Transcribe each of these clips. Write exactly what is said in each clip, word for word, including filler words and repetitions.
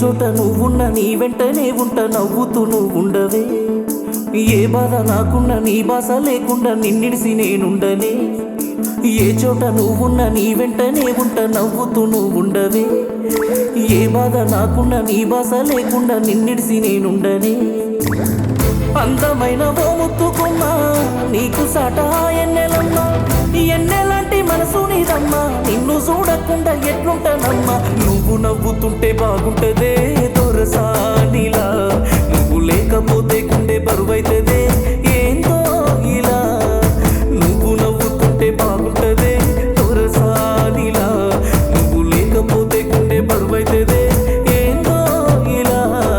చోట నువ్వున్న నీ వెంటనే ఉంట నవ్వుతూ నువ్వుండవే ఏ బాధ నాకున్న నీ బాస లేకుండా నిన్నిడిసి నేనుండనే ఏ చోట నువ్వున్న నీ వెంటనే ఉంట నవ్వుతూ నువ్వుండవే ఏ బాధ నాకున్న నీ బాస లేకుండా నిన్నిడిసి నేనుండనే అందమైన ఓ ముత్తుకున్నా నీకు సాట ఎన్నెలమ్మా ఎన్నెలాంటి మనసు నీదమ్మా నిన్ను చూడకుండా ఎట్లుంటానమ్మా నువ్వు నవ్వుతుంటే బాగుంటదే దొరసానిలా నువ్వు లేకపోతే గుండె బరువైతదే ఏందో ఇలా నువ్వు నవ్వుతుంటే బాగుంటదే దొరసానిలా నువ్వు లేకపోతే గుండె బరువైతదే ఏందో ఇలా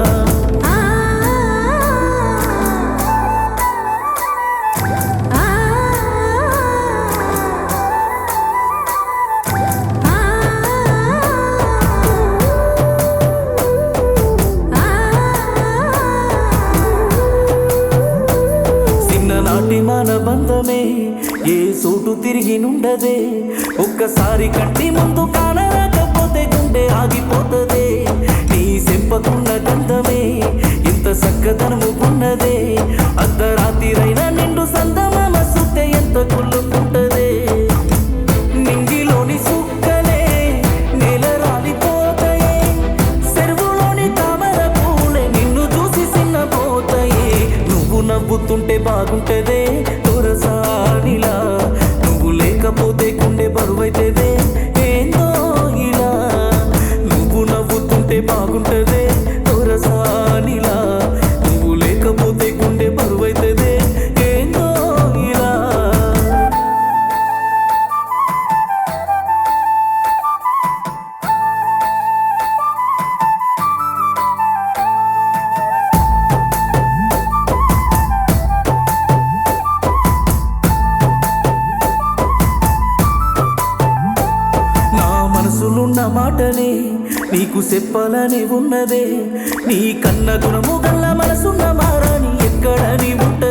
నాటి మన బంధమే ఏ సోటు తిరిగి నుండదే ఒక్కసారి కంటి ముందు కానరాకపోతే గుండె ఆగిపోతదే నీ సెంపకున్న గంధమే ఇంత చక్కదనము ఉన్నదే అర్ధరాత్రిరైనా నిండు సందమామ సుత్తే ఎంత కుళ్ళుకుంటదే నింగిలోని సుక్కలే నేల రాలిపోతాయే చెరువులోని తామర పూలే నిన్ను చూసి సిన్నపోతాయే నువ్వు నవ్వుతుంటే బాగుంటదే దొరసానిలా నువ్వు లేకపోతే గుండె బరువైతదే ఏందో ఇలా నువ్వు నవ్వుతుంటే బాగుంటదే దొరసానిలా నువ్వు లేకపోతే గుండె బరువైతదే ఏందో ఇలా మనసులున్న మాటనే నీకు చెప్పాలని ఉన్నదే నీ కన్న గుణము గల్ల మనసున్న మారాని ఎక్కడ నీ ఉంట